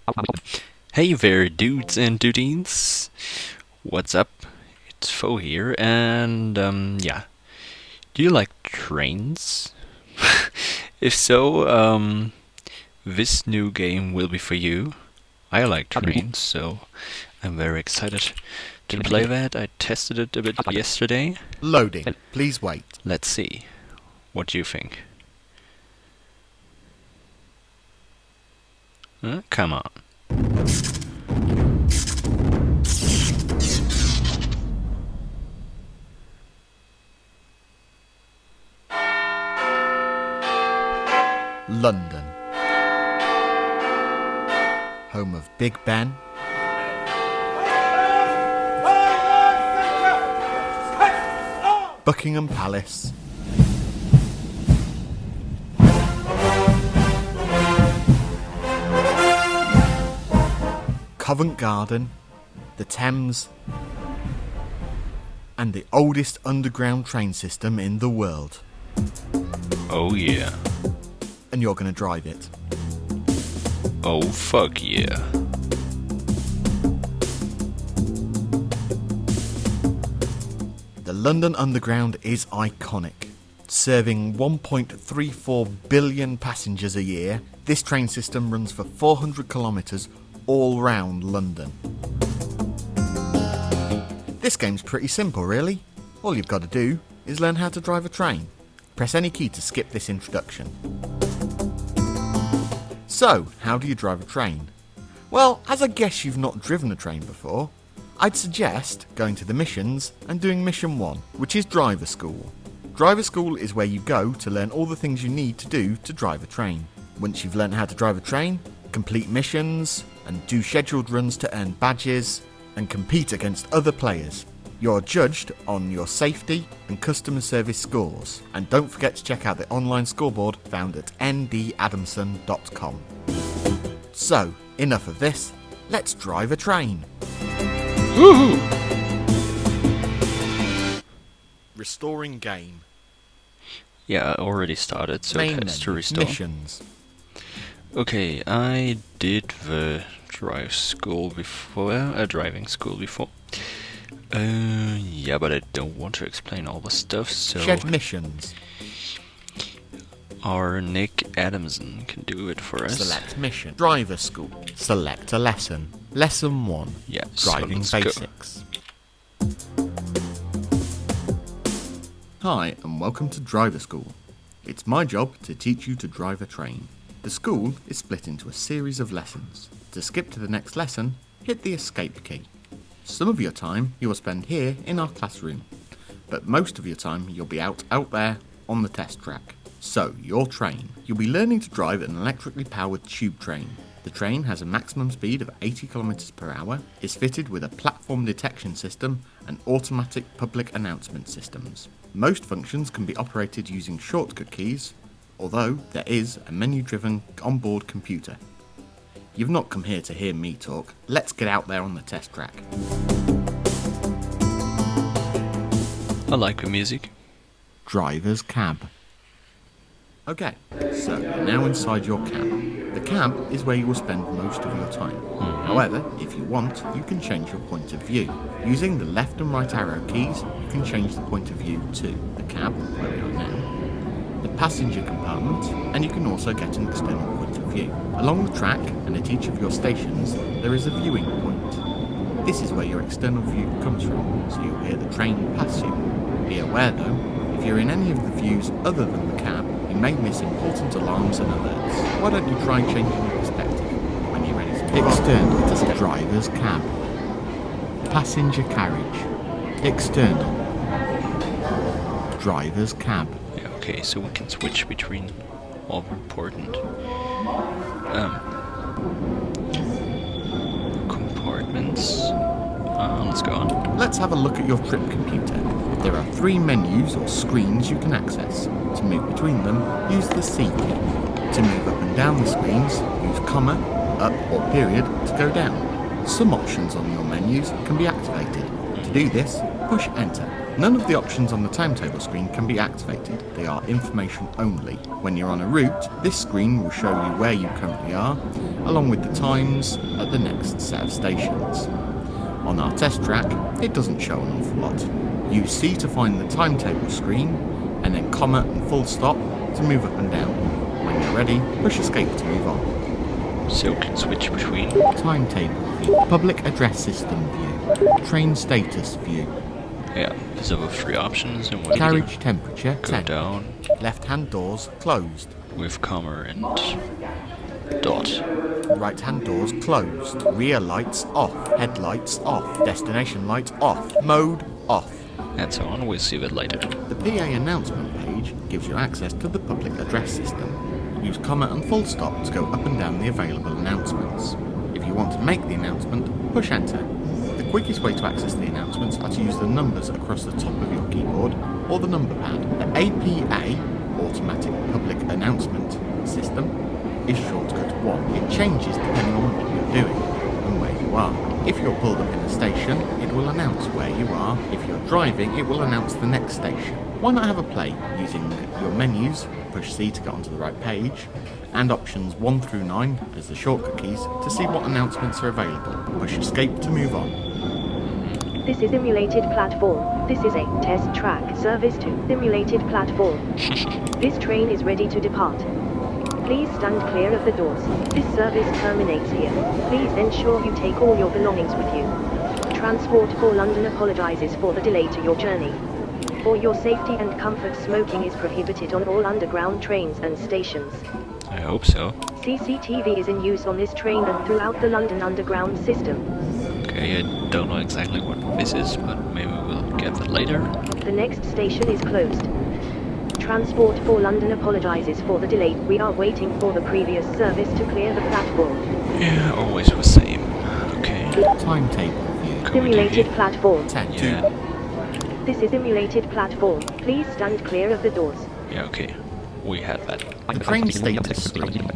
Hey there, dudes and dudeens. What's up? It's Fo here, and yeah. Do you like trains? If so, this new game will be for you. I like trains, so I'm very excited to play that. I tested it a bit yesterday. Loading. Please wait. Let's see. What do you think? Come on. London. Home of Big Ben. Buckingham Palace. Covent Garden. The Thames. And the oldest underground train system in the world. Oh yeah. And you're going to drive it. Oh fuck yeah. The London Underground is iconic. Serving 1.34 billion passengers a year, this train system runs for 400 kilometres all round London. This game's pretty simple, really. All you've got to do is learn how to drive a train. Press any key to skip this introduction. So, how do you drive a train? Well, as I guess you've not driven a train before, I'd suggest going to the missions and doing mission 1, which is driver school. Driver school is where you go to learn all the things you need to do to drive a train. Once you've learned how to drive a train, complete missions, and do scheduled runs to earn badges, and compete against other players. You're judged on your safety and customer service scores. And don't forget to check out the online scoreboard found at ndadamson.com. So, enough of this, let's drive a train. Woohoo! Restoring game. Yeah, I already started, so Main it has to menu, restore. missions. Okay, I did the driving school before. Yeah, but I don't want to explain all the stuff, so Shed missions. our Nick Adamson can do it for us. Select mission. Driver school. Select a lesson. Lesson 1. Yeah, so Driving let's go. basics. Hi, and welcome to Driver School. It's my job to teach you to drive a train. The school is split into a series of lessons. To skip to the next lesson, hit the escape key. Some of your time you will spend here in our classroom, but most of your time you'll be out there on the test track. So, your train. You'll be learning to drive an electrically powered tube train. The train has a maximum speed of 80 km per hour, is fitted with a platform detection system and automatic public announcement systems. Most functions can be operated using shortcut keys, although there is a menu-driven onboard computer. You've not come here to hear me talk, let's get out there on the test track. I like the music. Driver's cab. Okay, so you're now inside your cab. The cab is where you will spend most of your time. However, if you want, you can change your point of view. Using the left and right arrow keys, you can change the point of view to the cab, where we are now, the passenger compartment, and you can also get an external point of view. Along the track, and at each of your stations, there is a viewing point. This is where your external view comes from, so you'll hear the train pass you. Be aware though, if you're in any of the views other than the cab, you may miss important alarms and alerts. Why don't you try changing your perspective when you're ready to pick external to driver's cab. Passenger carriage. External. Driver's cab. Yeah, okay, so we can switch between all the important compartments. Let's go on. Let's have a look at your trip computer. There are 3 menus or screens you can access. To move between them, use the C key. To move up and down the screens, use comma, up or period to go down. Some options on your menus can be activated. To do this, push enter. None of the options on the timetable screen can be activated. They are information only. When you're on a route, this screen will show you where you currently are, along with the times at the next set of stations. On our test track, it doesn't show an awful lot. Use C to find the timetable screen, and then comma and full stop to move up and down. When you're ready, push escape to move on. So we can switch between. Timetable view, public address system view, train status view, Yeah, these are the three options, and we carriage temperature go 10, down left-hand doors closed, with comma and dot. right-hand doors closed, rear lights off, headlights off, destination light off, mode off. And so on, we'll see that later. The PA announcement page gives you access to the public address system. Use comma and full stop to go up and down the available announcements. If you want to make the announcement, push enter. The quickest way to access the announcements are to use the numbers across the top of your keyboard or the number pad. The APA, Automatic Public Announcement System, is shortcut 1. It changes depending on what you're doing and where you are. If you're pulled up in a station, it will announce where you are. If you're driving, it will announce the next station. Why not have a play using your menus, push C to get onto the right page, and options 1 through 9 as the shortcut keys to see what announcements are available. Push escape to move on. This is simulated platform. This is a test track service to simulated platform. This train is ready to depart. Please stand clear of the doors. This service terminates here. Please ensure you take all your belongings with you. Transport for London apologizes for the delay to your journey. For your safety and comfort, smoking is prohibited on all underground trains and stations. I hope so. CCTV is in use on this train and throughout the London Underground system. Okay, I don't know exactly what this is, but maybe we'll get that later. The next station is closed. Transport for London apologizes for the delay. We are waiting for the previous service to clear the platform. Yeah, always the same. Okay. Timetable view. Simulated platform. 10. Yeah. This is simulated platform. Please stand clear of the doors. Yeah, okay. We had that. The train status screen.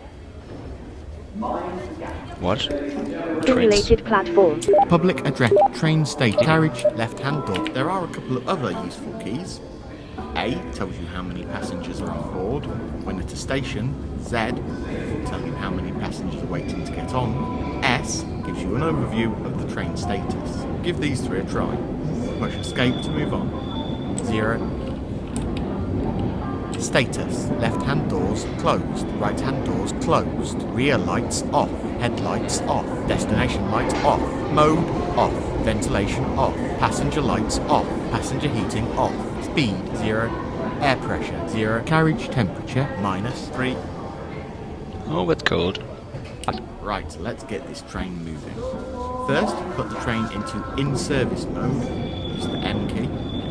What? Simulated platform. Public address, train state, carriage, left-hand door. There are a couple of other useful keys. A tells you how many passengers are on board. When at a station, Z will tell you how many passengers are waiting to get on. S gives you an overview of the train status. Give these three a try. Push escape to move on. 0. Status. Left-hand doors closed. Right-hand doors closed. Rear lights off. Headlights off. Destination lights off. Mode off. Ventilation off. Passenger lights off. Passenger heating off. Speed 0. Air pressure 0. Carriage temperature -3. Oh, that's cold. Right, let's get this train moving. First, put the train into in-service mode. Use the M key.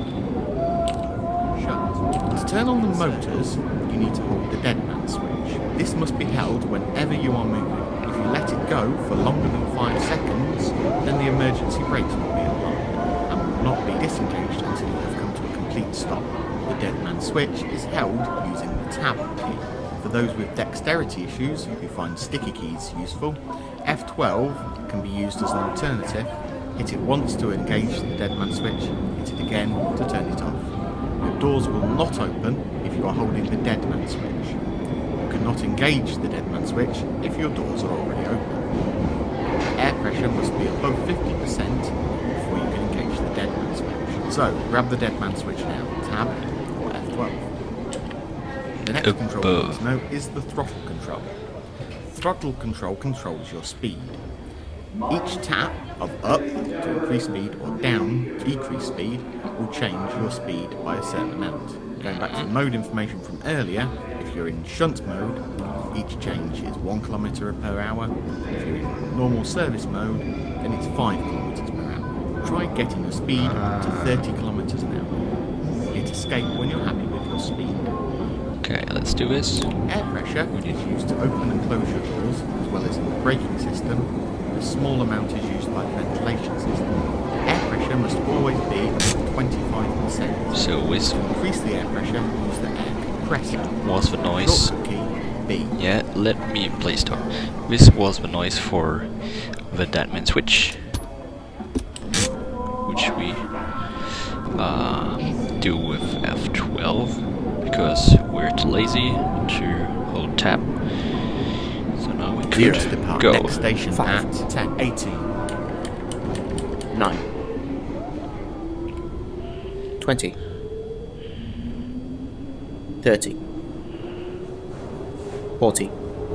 Shut. To turn on the motors, you need to hold the dead man switch. This must be held whenever you are moving. If you let it go for longer than 5 seconds, then the emergency brakes will be alarmed and will not be disengaged until you have come to a complete stop. The dead man switch is held using the tab key. For those with dexterity issues who find sticky keys useful, F12 can be used as an alternative. Hit it once to engage the dead man switch, hit it again to turn it off. Your doors will not open if you are holding the dead man switch. You cannot engage the dead man switch if your doors are already open. The air pressure must be above 50% before you can engage the dead man switch. So, grab the dead man switch now, tab or F12. The next control you need to know is the throttle control. Throttle control controls your speed. Each tap of up to increase speed or down to decrease speed will change your speed by a certain amount. Going back to the mode information from earlier, if you're in shunt mode, each change is 1 km per hour. If you're in normal service mode, then it's 5 km per hour. Try getting your speed to 30 km an hour. Hit escape when you're happy with your speed. Okay, let's do this. Air pressure is used to open and close your doors, as well as in the braking system. A small amount is used by the ventilation system. Air pressure must always be above 25%. So with To increase the air pressure, use the air compressor. was the noise. Shortcut key B. Yeah, let me please talk. This was the noise for the dead man switch, which we do with F12 because we're too lazy to hold tab. So now we Zero. could Depart go. next station 5. at 10:18. 9. 20. 30. 40.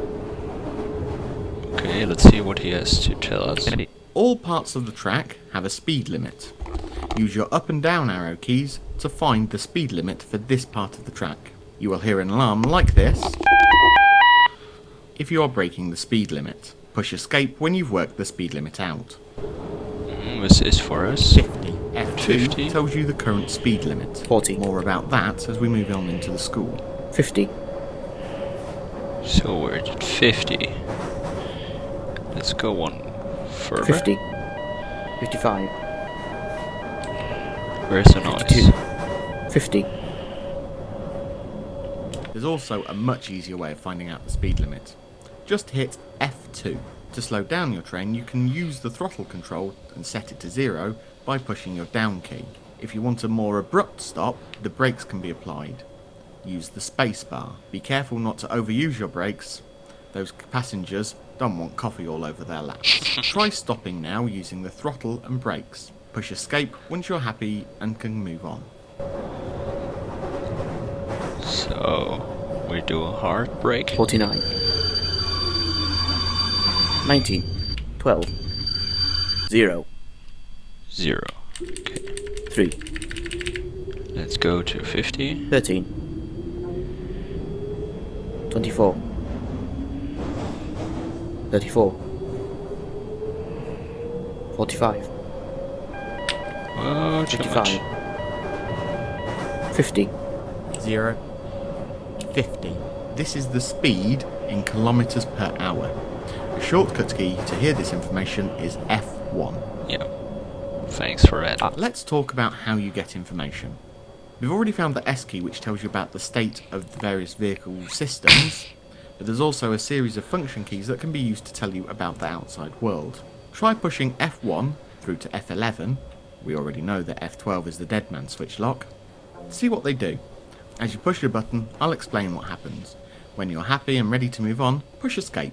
Okay, let's see what he has to tell us. All parts of the track have a speed limit. Use your up and down arrow keys to find the speed limit for this part of the track. You will hear an alarm like this if you are breaking the speed limit. Push escape when you've worked the speed limit out. This is for us. 50. F2 50. tells you the current speed limit. 40. More about that as we move on into the school. 50. So we're at 50. Let's go one further. 50. 55. Where's the noise? 50. There's also a much easier way of finding out the speed limit. Just hit F2. To slow down your train, you can use the throttle control and set it to 0 by pushing your down key. If you want a more abrupt stop, the brakes can be applied. Use the space bar. Be careful not to overuse your brakes. Those passengers don't want coffee all over their laps. Try stopping now using the throttle and brakes. Push escape once you're happy and can move on. So we do a hard brake. 49. 19. 12. 0. 0. Okay. 3. Let's go to 50. 13. 24. 34. 45. Oh, too 55. much. 50. 0. 50. This is the speed in kilometers per hour. The shortcut key to hear this information is F1. Yeah. Thanks for that. Let's talk about how you get information. We've already found the S key, which tells you about the state of the various vehicle systems, but there's also a series of function keys that can be used to tell you about the outside world. Try pushing F1 through to F11. We already know that F12 is the dead man switch lock. See what they do. As you push your button, I'll explain what happens. When you're happy and ready to move on, push escape.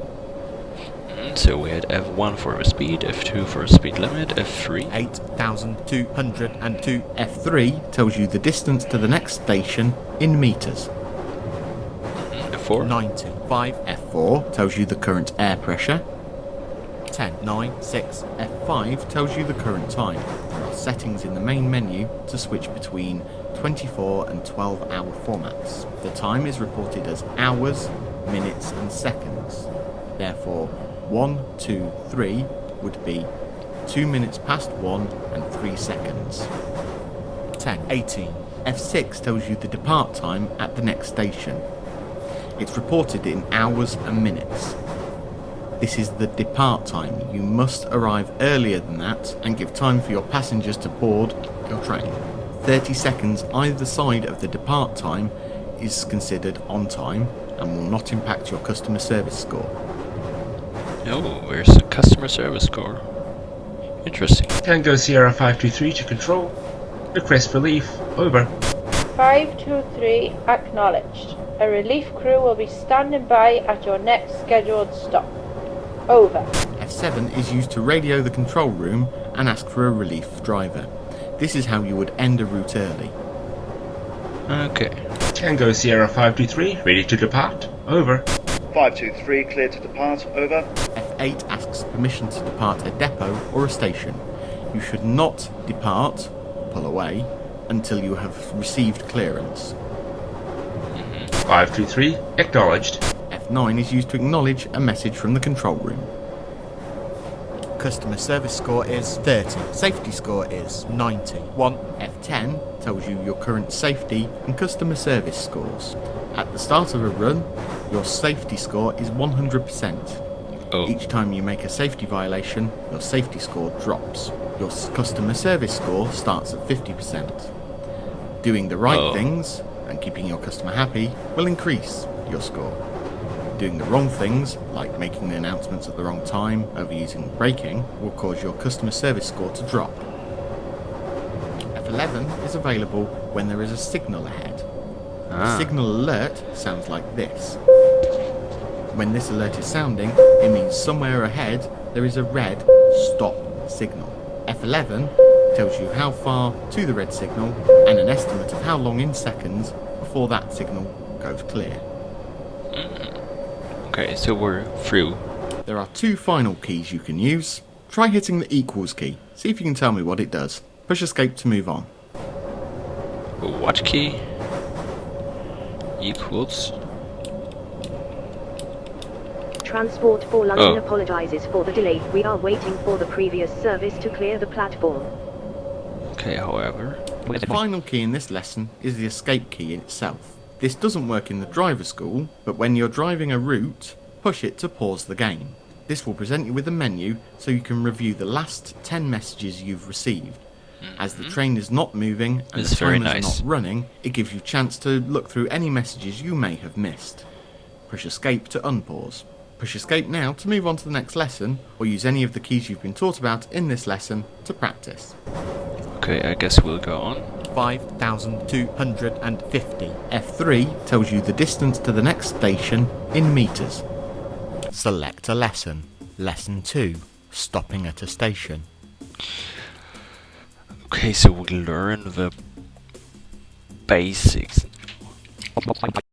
So we had F1 for the speed, F2 for the speed limit, F3. 8,202. F3 tells you the distance to the next station in meters. F4. 95. F4 tells you the current air pressure. 10, 9, 6. F5 tells you the current time. There are settings in the main menu to switch between 24 and 12-hour formats. The time is reported as hours, minutes and seconds. Therefore, 1, 2, 3 would be 2 minutes past 1 and 3 seconds. 10, 18. F6 tells you the depart time at the next station. It's reported in hours and minutes. This is the depart time. You must arrive earlier than that and give time for your passengers to board your train. 30 seconds either side of the depart time is considered on time and will not impact your customer service score. Oh, where's the customer service score? Interesting. Tango Sierra 523 to control. Request relief. Over. 523 acknowledged. A relief crew will be standing by at your next scheduled stop. Over. F7 is used to radio the control room and ask for a relief driver. This is how you would end a route early. Okay. Tango Sierra 523 ready to depart. Over. 523 cleared to depart. Over. F8 asks permission to depart a depot or a station. You should not depart, pull away, until you have received clearance. 523 acknowledged. F9 is used to acknowledge a message from the control room. Customer service score is 30. Safety score is 91. F10 tells you your current safety and customer service scores. At the start of a run, your safety score is 100%. Oh. Each time you make a safety violation, your safety score drops. Your customer service score starts at 50%. Doing the right things and keeping your customer happy will increase your score. Doing the wrong things, like making the announcements at the wrong time, overusing braking, will cause your customer service score to drop. F11 is available when there is a signal ahead. A Ah. signal alert sounds like this. When this alert is sounding, it means somewhere ahead there is a red stop signal. F11 tells you how far to the red signal and an estimate of how long in seconds before that signal goes clear. Okay, so we're through. There are two final keys you can use. Try hitting the equals key. See if you can tell me what it does. Push escape to move on. What key? Equals. Transport for London Oh. apologizes for the delay. We are waiting for the previous service to clear the platform. Okay, however. The final key in this lesson is the escape key in itself. This doesn't work in the driver school, but when you're driving a route, push it to pause the game. This will present you with a menu so you can review the last 10 messages you've received. As the train is not moving and It's the very timers nice. are not running, it gives you a chance to look through any messages you may have missed. Push escape to unpause. Push escape now to move on to the next lesson, or use any of the keys you've been taught about in this lesson to practice. Okay, I guess we'll go on. 5,250. F3 tells you the distance to the next station in meters. Select a lesson. Lesson 2. Stopping at a station. Okay, so we learn the basics.